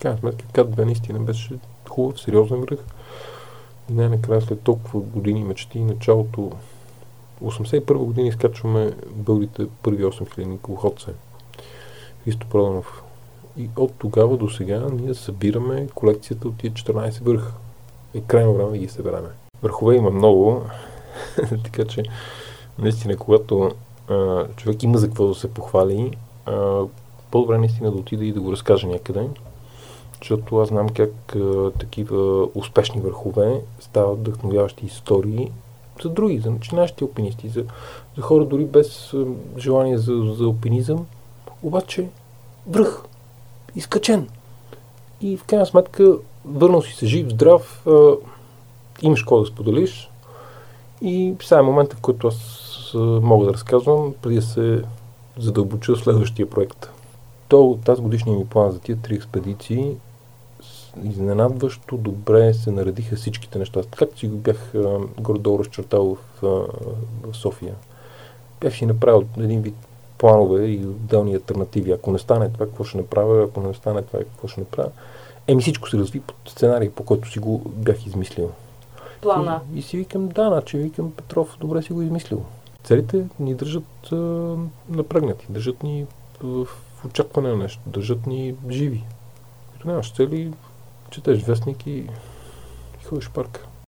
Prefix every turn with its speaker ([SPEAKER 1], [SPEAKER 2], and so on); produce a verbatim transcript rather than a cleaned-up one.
[SPEAKER 1] крайна сметка Кат две наистина беше хубав, сериозен връх. И най-накрая след толкова години мечти и началото осемдесет и първа година изкачваме българите първи осем хиляди колходце. Христо Проданов. И от тогава до сега ние събираме колекцията от тия четиринайсет върха. И крайно време да ги събираме. Върхове има много, така че наистина, когато а, човек има за какво да се похвали, а, по-добре наистина да отида и да го разкаже някъде, защото аз знам как а, такива успешни върхове стават вдъхновяващи истории за други, за начинащи алпинисти, за, за хора дори без а, желание за, за алпинизъм, обаче връх, изкачен. И в крайна сметка върнал си се жив, здрав, а, имаш какво да споделиш и сега е момента, в който аз а, мога да разказвам, преди да се задълбоча следващия проект. То тази годишния ми план за тия три експедиции изненадващо добре се наредиха всичките неща. Както си го бях а, горе-долу разчертал в, а, в София. Бях си направил един вид планове и отделни алтернативи. Ако не стане това, какво ще направя, ако не стане това, какво ще направя. Еми всичко се разви под сценарий, по който си го бях измислил.
[SPEAKER 2] Плана.
[SPEAKER 1] И, и си викам, да, значи викам, Петров, добре си го измислил. Целите ни държат а, напрегнати, държат ни в очакване на нещо, държат ни живи. Като нямаш цели, четеш вестник и, и ходиш в парка.